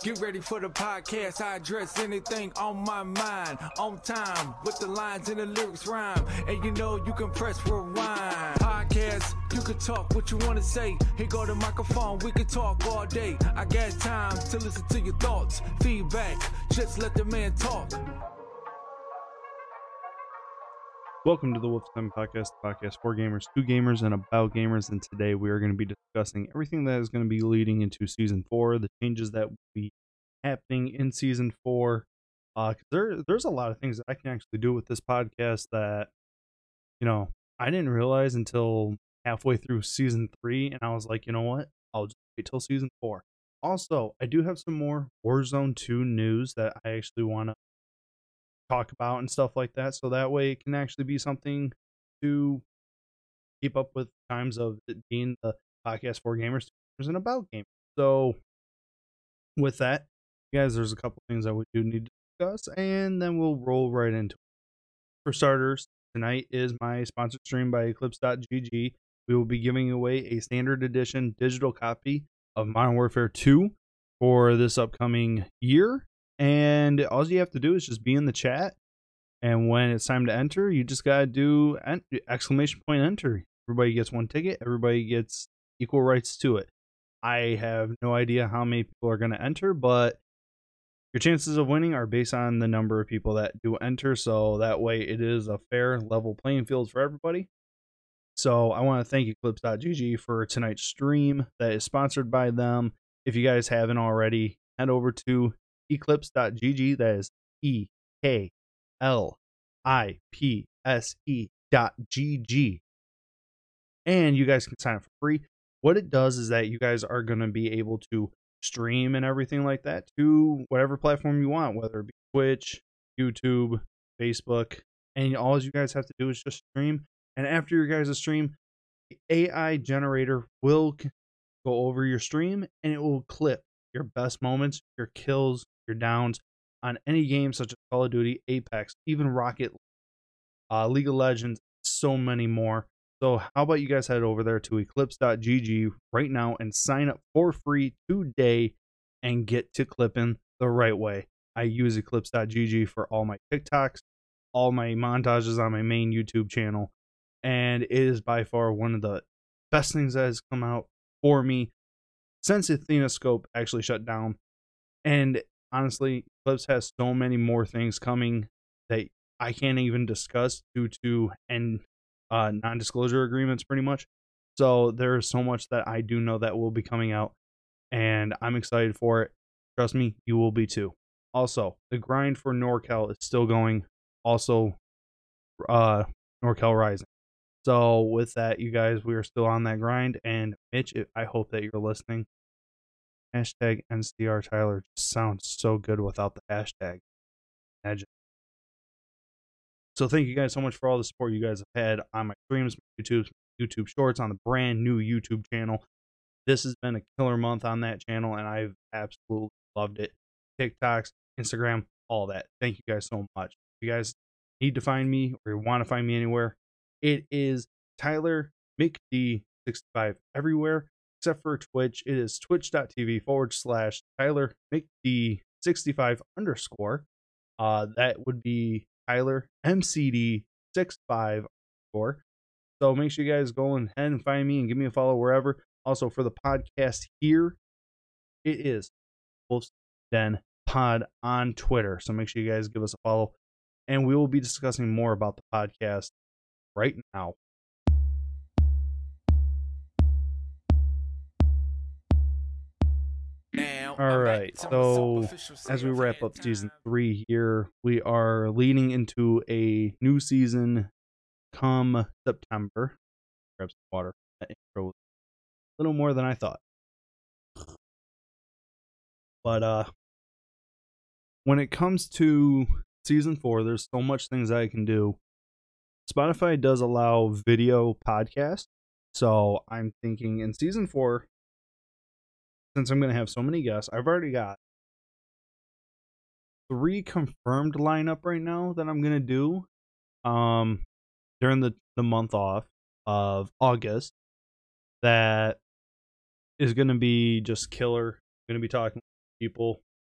Get ready for the podcast. I address anything on my mind. On time with the lines and the lyrics rhyme. And you know you can press rewind. Podcast, you can talk what you want to say. Here go the microphone, we can talk all day. I got time to listen to your thoughts. Feedback, just let the man talk. Welcome to the Wolf Time Podcast, the podcast for gamers, to gamers, and about gamers. And today we are going to be discussing everything that is going to be leading into Season 4, the changes that will be happening in Season 4. There's a lot of things that I can actually do with this podcast that, I didn't realize until halfway through Season 3. And I was like, you know what? I'll just wait till Season 4. Also, I do have some more Warzone 2 news that I actually want to talk about and stuff like that, so that way it can actually be something to keep up with times of it being the podcast for gamers and about gamers. So with that, guys, there's a couple things that we do need to discuss, and then we'll roll right into it. For starters, tonight is my sponsored stream by Eclipse.gg. We will be giving away a standard edition digital copy of Modern Warfare 2 for this upcoming year. And all you have to do is just be in the chat, and when it's time to enter, you just gotta do exclamation point enter. Everybody gets one ticket. Everybody gets equal rights to it. I have no idea how many people are gonna enter, but your chances of winning are based on the number of people that do enter. So that way, it is a fair, level playing field for everybody. So I want to thank Eclipse.gg for tonight's stream that is sponsored by them. If you guys haven't already, head over to Eclipse.gg, that is EKLIPSE.GG, and you guys can sign up for free. What it does is that you guys are going to be able to stream and everything like that to whatever platform you want, whether it be Twitch, YouTube, Facebook, and all you guys have to do is just stream. And after your guys' stream, the AI generator will go over your stream and it will clip your best moments, your kills, your downs on any game such as Call of Duty, Apex, even Rocket, League of Legends, so many more. So how about you guys head over there to Eclipse.gg right now and sign up for free today and get to clipping the right way. I use Eclipse.gg for all my TikToks, all my montages on my main YouTube channel, and it is by far one of the best things that has come out for me since Athena-Scope actually shut down. And honestly, Eclipse has so many more things coming that I can't even discuss due to non-disclosure agreements pretty much. So there is so much that I do know that will be coming out, and I'm excited for it. Trust me, you will be too. Also, the grind for NorCal is still going. Also, NorCal Rising. So with that, you guys, we are still on that grind. And Mitch, I hope that you're listening. Hashtag NCR Tyler just sounds so good without the hashtag. Imagine. So thank you guys so much for all the support you guys have had on my streams, my YouTube shorts, on the brand new YouTube channel. This has been a killer month on that channel, and I've absolutely loved it. TikToks, Instagram, all that. Thank you guys so much. If you guys need to find me or you want to find me anywhere, it is Tyler McD65 everywhere. Except for Twitch, it is twitch.tv/Tyler McD65 _. That would be Tyler MCD65 _. So make sure you guys go ahead and find me and give me a follow wherever. Also for the podcast here, it is Wolf's Den Pod on Twitter. So make sure you guys give us a follow. And we will be discussing more about the podcast right now. All right, so as we wrap up Season 3 here, we are leading into a new season come September. Grab some water. That intro was a little more than I thought. But when it comes to Season 4, there's so much things that I can do. Spotify does allow video podcasts, so I'm thinking in Season 4, since I'm going to have so many guests, I've already got 3 confirmed lineup right now that I'm going to do during the month off of August. That is going to be just killer. I'm going to be talking to people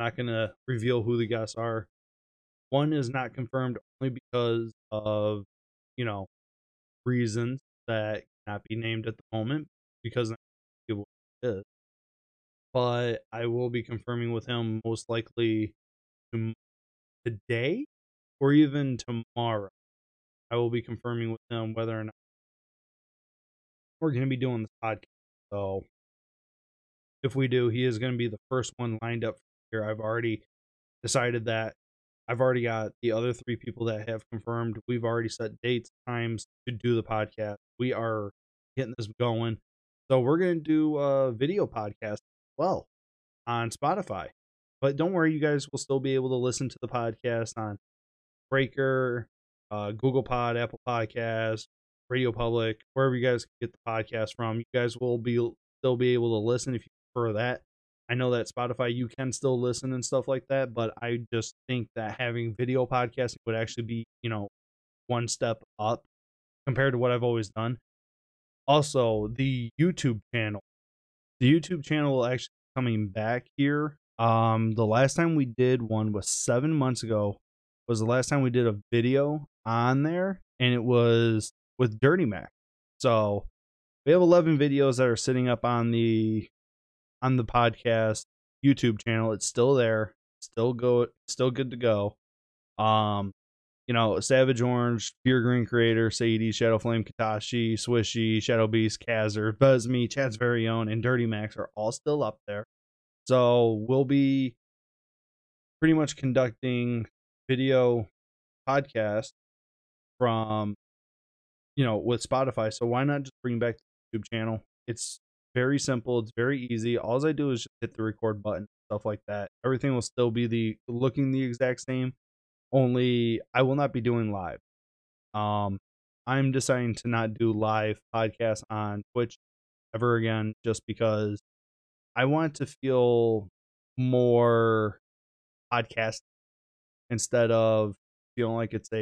not going to reveal who the guests are. One is not confirmed only because of, reasons that cannot be named at the moment because I don't know what it is. But I will be confirming with him most likely today or even tomorrow. I will be confirming with him whether or not we're going to be doing this podcast. So if we do, he is going to be the first one lined up here. I've already decided that. I've already got the other 3 people that have confirmed. We've already set dates, times to do the podcast. We are getting this going. So we're going to do a video podcast as well on Spotify. But don't worry, you guys will still be able to listen to the podcast on Breaker, Google Pod, Apple Podcasts, Radio Public, wherever you guys get the podcast from. You guys will still be able to listen if you prefer that. I know that Spotify, you can still listen and stuff like that, but I just think that having video podcasting would actually be, one step up compared to what I've always done. Also, the YouTube channel. The YouTube channel will actually be coming back here. The last time we did one was 7 months ago. Was the last time we did a video on there, and it was with Dirty Mac. So we have 11 videos that are sitting up on the podcast YouTube channel. It's still there, still good to go. Savage Orange, Pure Green Creator, Sadie, Shadow Flame, Katashi, Swishy, Shadow Beast, Kazzer, Buzzme, Chad's Very Own, and Dirty Max are all still up there. So we'll be pretty much conducting video podcast from with Spotify. So why not just bring back the YouTube channel? It's very simple. It's very easy. All I do is just hit the record button, stuff like that. Everything will still be looking the exact same. Only I will not be doing live. I'm deciding to not do live podcasts on Twitch ever again, just because I want to feel more podcast instead of feeling like it's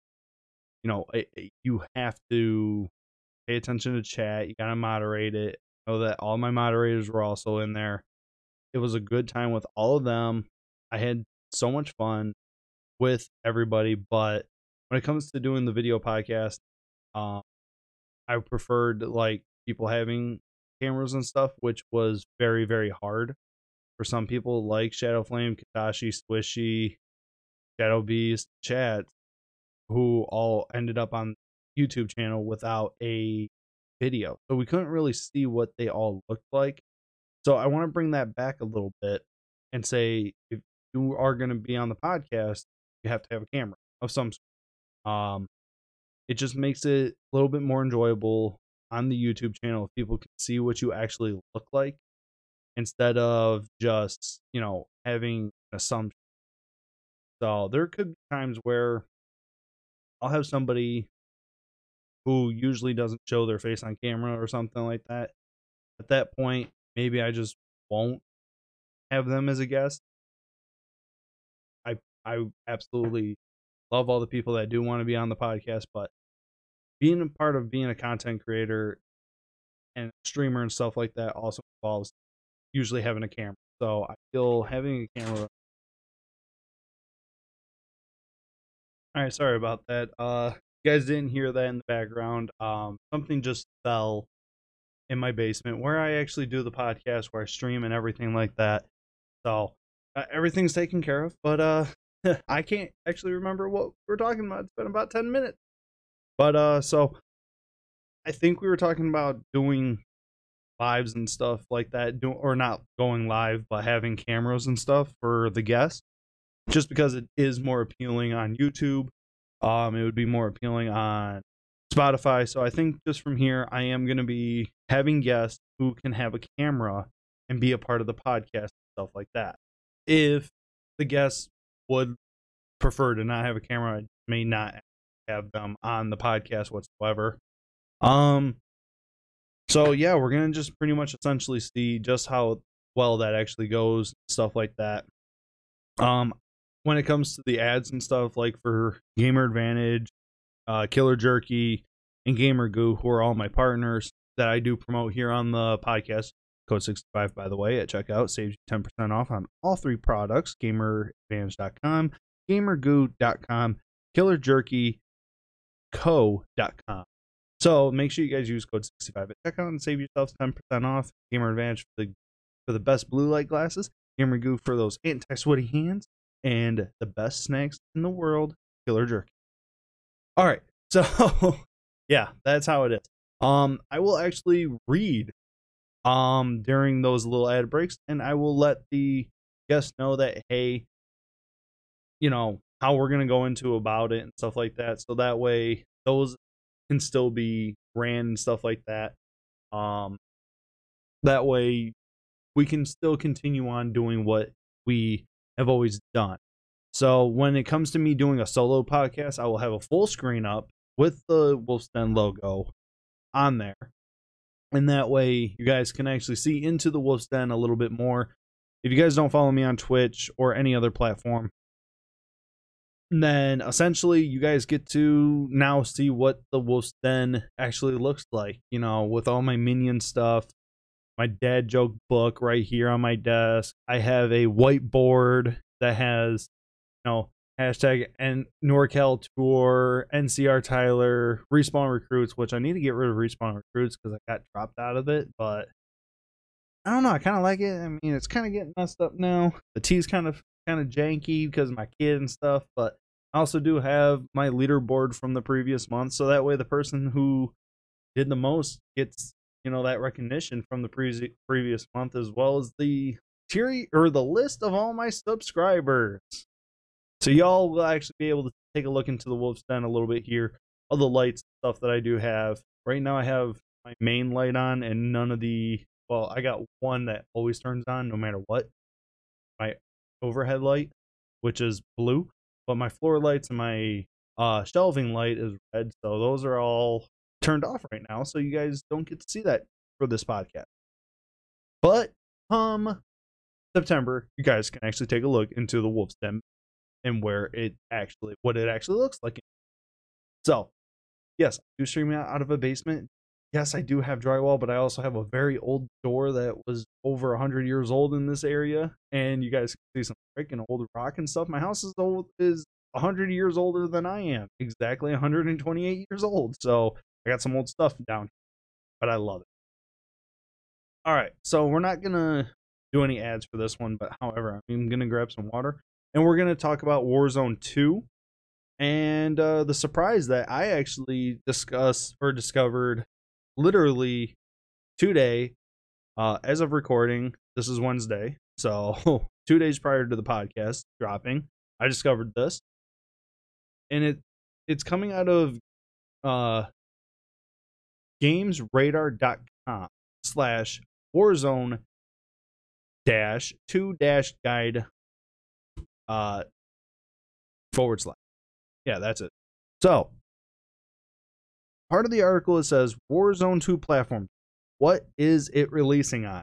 you have to pay attention to chat. You gotta moderate it. I know that all my moderators were also in there. It was a good time with all of them. I had so much fun with everybody, but when it comes to doing the video podcast, I preferred people having cameras and stuff, which was very, very hard for some people like Shadow Flame, Katashi, Swishy, Shadow Beast, Chad, who all ended up on YouTube channel without a video. So we couldn't really see what they all looked like. So I want to bring that back a little bit and say, if you are going to be on the podcast, you have to have a camera of some sort. It just makes it a little bit more enjoyable on the YouTube channel if people can see what you actually look like instead of just, having an assumption. So there could be times where I'll have somebody who usually doesn't show their face on camera or something like that. At that point, maybe I just won't have them as a guest. I absolutely love all the people that do want to be on the podcast, but being a part of being a content creator and streamer and stuff like that also involves usually having a camera. So I feel having a camera. All right, sorry about that. You guys didn't hear that in the background. Something just fell in my basement where I actually do the podcast, where I stream and everything like that. So everything's taken care of, but I can't actually remember what we're talking about. It's been about 10 minutes. But so I think we were talking about doing lives and stuff like that, or not going live, but having cameras and stuff for the guests, just because it is more appealing on YouTube. It would be more appealing on Spotify. So I think just from here, I am going to be having guests who can have a camera and be a part of the podcast and stuff like that. If the guests would prefer to not have a camera, I may not have them on the podcast whatsoever. So yeah, we're gonna just pretty much essentially see just how well that actually goes, stuff like that. When it comes to the ads and stuff, like for Gamer Advantage, Killer Jerky, and Gamer Goo, who are all my partners that I do promote here on the podcast, Code 65, by the way, at checkout saves you 10% off on all 3 products: GamerAdvantage.com, GamerGoo.com, KillerJerkyCo.com. So make sure you guys use code 65 at checkout and save yourselves 10% off. Gamer Advantage for the best blue light glasses, Gamer Goo for those anti-sweaty hands, and the best snacks in the world, Killer Jerky. All right, so yeah, that's how it is. I will actually read during those little ad breaks, and I will let the guests know that, hey, you know, how we're gonna go into about it and stuff like that, so that way those can still be ran and stuff like that. That way we can still continue on doing what we have always done. So when it comes to me doing a solo podcast, I will have a full screen up with the Wolf's Den logo on there. And that way you guys can actually see into the Wolf's Den a little bit more. If you guys don't follow me on Twitch or any other platform, then essentially you guys get to now see what the Wolf's Den actually looks like, you know, with all my minion stuff, my dad joke book right here on my desk. I have a whiteboard that has, you know, hashtag and NorCal Tour, NCR Tyler, Respawn Recruits, which I need to get rid of Respawn Recruits because I got dropped out of it, but I don't know, I kind of like it. I mean, it's kind of getting messed up now. The T's kind of janky because of my kid and stuff, but I also do have my leaderboard from the previous month, so that way the person who did the most gets, you know, that recognition from the previous month, as well as the tier or the list of all my subscribers. So y'all will actually be able to take a look into the Wolf's Den a little bit here, all the lights and stuff that I do have. Right now I have my main light on and none of the, well, I got one that always turns on no matter what. My overhead light, which is blue, but my floor lights and my shelving light is red. So those are all turned off right now, so you guys don't get to see that for this podcast. But September, you guys can actually take a look into the Wolf's Den and what it actually looks like. So yes, I do stream out of a basement. Yes, I do have drywall, but I also have a very old door that was over 100 years old in this area, and you guys can see some freaking old rock and stuff. My house is 100 years older than I am, exactly 128 years old. So I got some old stuff down here, but I love it. All right, so we're not gonna do any ads for this one, but however, I'm gonna grab some water, and we're gonna talk about Warzone 2 and the surprise that I actually discovered literally today, as of recording. This is Wednesday, so 2 days prior to the podcast dropping, I discovered this, and it's coming out of gamesradar.com/Warzone-2-guide / yeah, that's it. So part of the article, it says Warzone 2 platform. What is it releasing on?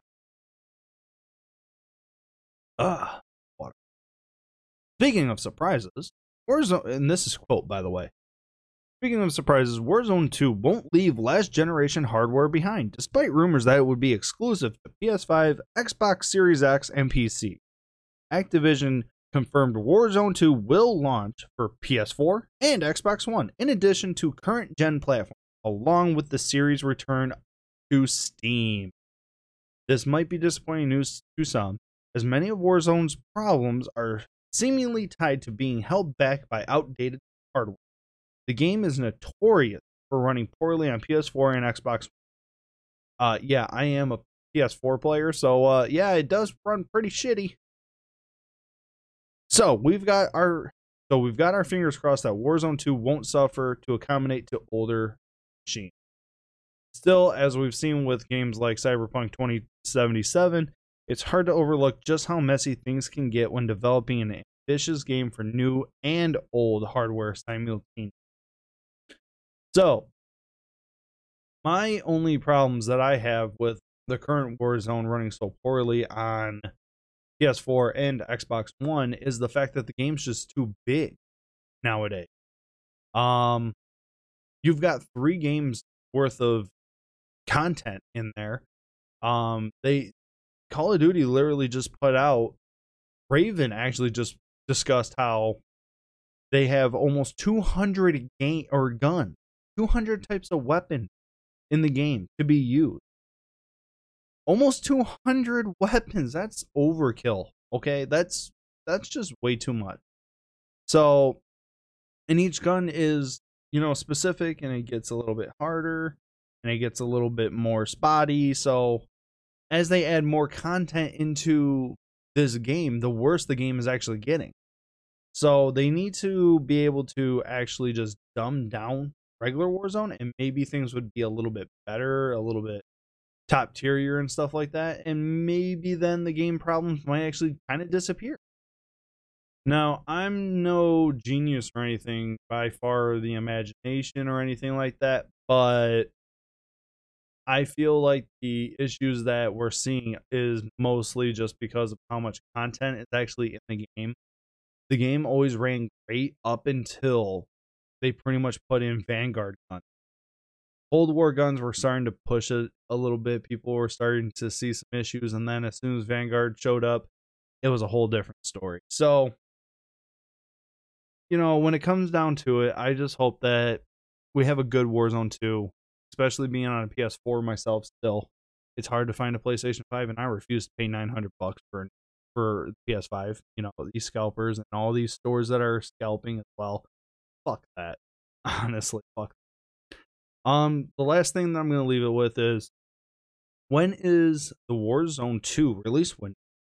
Water. Speaking of surprises, Warzone, and this is a quote, by the way. Speaking of surprises, Warzone 2 won't leave last generation hardware behind, despite rumors that it would be exclusive to PS5, Xbox Series X, and PC. Activision confirmed Warzone 2 will launch for PS4 and Xbox One, in addition to current gen platforms, along with the series return to Steam. This might be disappointing news to some, as many of Warzone's problems are seemingly tied to being held back by outdated hardware. The game is notorious for running poorly on PS4 and Xbox One. Yeah, I am a PS4 player, so yeah, it does run pretty shitty. So we've got our fingers crossed that Warzone 2 won't suffer to accommodate to older machines. Still, as we've seen with games like Cyberpunk 2077, it's hard to overlook just how messy things can get when developing an ambitious game for new and old hardware simultaneously. So, my only problems that I have with the current Warzone running so poorly on PS4 and Xbox One is the fact that the game's just too big nowadays. You've got 3 games worth of content in there. They Call of Duty literally just put out, Raven actually just discussed how they have almost 200 guns, 200 types of weapon in the game to be used. Almost 200 weapons. That's overkill. Okay, that's just way too much. So, and each gun is, specific, and it gets a little bit harder, and it gets a little bit more spotty. So, as they add more content into this game, the worse the game is actually getting. So they need to be able to actually just dumb down regular Warzone, and maybe things would be a little bit better, a little bit top tier and stuff like that, and maybe then the game problems might actually kind of disappear. Now, I'm no genius or anything by far, the imagination or anything like that, but I feel like the issues that we're seeing is mostly just because of how much content is actually in the game. The game always ran great up until they pretty much put in Vanguard guns. Cold War guns were starting to push it a little bit. People were starting to see some issues, and then as soon as Vanguard showed up, it was a whole different story. So, when it comes down to it, I just hope that we have a good Warzone 2, especially being on a PS4 myself still. It's hard to find a PlayStation 5, and I refuse to pay $900 for PS5. These scalpers and all these stores that are scalping as well. Fuck that. Honestly, fuck. The last thing that I'm going to leave it with is, when is the Warzone 2 release window?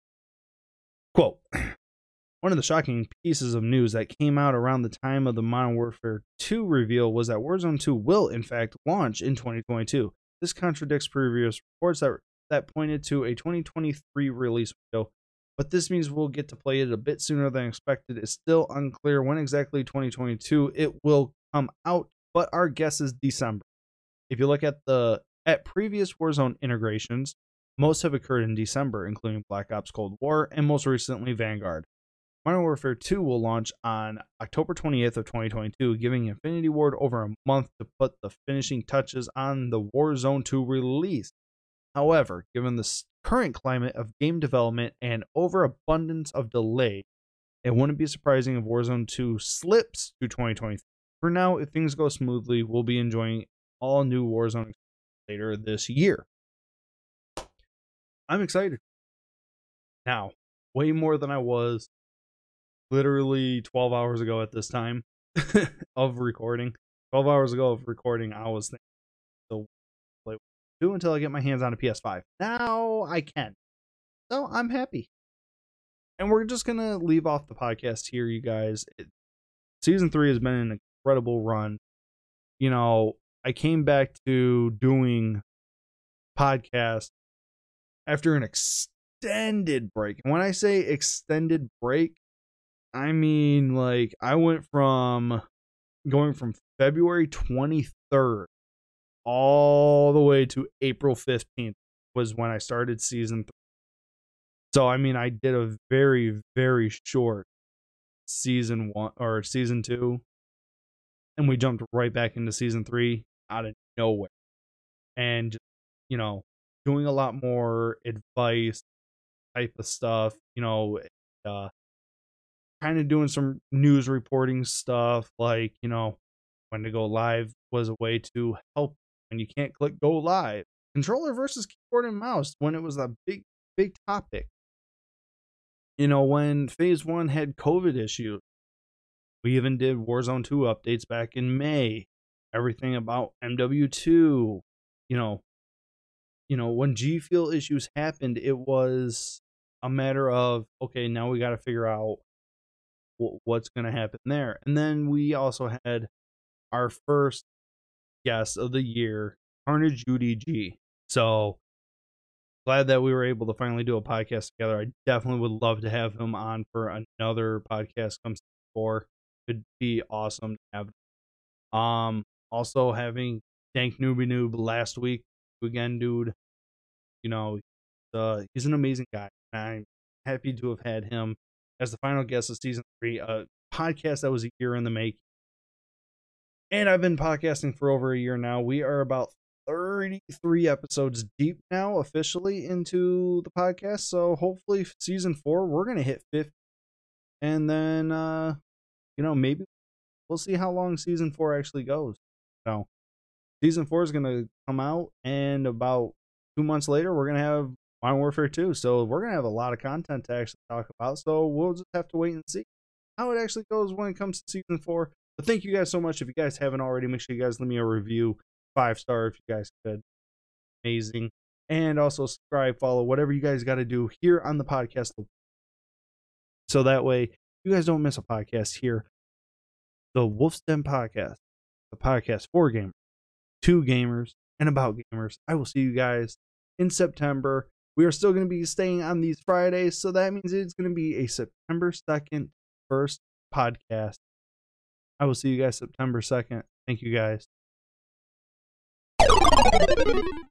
Quote, one of the shocking pieces of news that came out around the time of the Modern Warfare 2 reveal was that Warzone 2 will, in fact, launch in 2022. This contradicts previous reports that pointed to a 2023 release window, but this means we'll get to play it a bit sooner than expected. It's still unclear when exactly 2022 it will come out, but our guess is December. If you look at previous Warzone integrations, most have occurred in December, including Black Ops Cold War and most recently Vanguard. Modern Warfare 2 will launch on October 28th of 2022, giving Infinity Ward over a month to put the finishing touches on the Warzone 2 release. However, given the current climate of game development and overabundance of delay, it wouldn't be surprising if Warzone 2 slips to 2023. For now, if things go smoothly, we'll be enjoying all new Warzone later this year. I'm excited. Now, way more than I was literally 12 hours ago at this time of recording. 12 hours ago of recording, I was thinking, so play 2 until I get my hands on a PS5. Now I can. So I'm happy. And we're just going to leave off the podcast here, you guys. Season 3 has been an incredible run. I came back to doing podcasts after an extended break. And when I say extended break, I mean, like, I went from going from February 23rd all the way to April 15th was when I started season 3. So, I mean, I did a very, very short season 1 or season 2, and we jumped right back into season 3 out of nowhere. And, doing a lot more advice type of stuff, kind of doing some news reporting stuff, like, when to go live was a way to help when you can't click go live. Controller versus keyboard and mouse, when it was a big topic. When Phase 1 had COVID issues, we even did Warzone 2 updates back in May. Everything about MW2, when G Fuel issues happened, it was a matter of, okay, now we got to figure out what's going to happen there. And then we also had our first guest of the year, Carnage UDG. So glad that we were able to finally do a podcast together. I definitely would love to have him on for another podcast comes before. It'd be awesome to have. Also having Dank Newbie Noob last week again, dude. He's an amazing guy. I'm happy to have had him as the final guest of season 3, a podcast that was a year in the making. And I've been podcasting for over a year now. We are about 33 episodes deep now, officially into the podcast. So hopefully, season 4, we're going to hit 50. And then, maybe we'll see how long season 4 actually goes. So, season 4 is going to come out, and about 2 months later, we're going to have Modern Warfare 2. So, we're going to have a lot of content to actually talk about. So, we'll just have to wait and see how it actually goes when it comes to season 4. But thank you guys so much. If you guys haven't already, make sure you guys leave me a review, 5-star if you guys could. Amazing. And also subscribe, follow, whatever you guys got to do here on the podcast. So that way, you guys don't miss a podcast here. The Wolf's Den Podcast, the podcast for gamers, to gamers, and about gamers. I will see you guys in September. We are still going to be staying on these Fridays, so that means it's going to be a September 2nd first podcast. I will see you guys September 2nd. Thank you guys.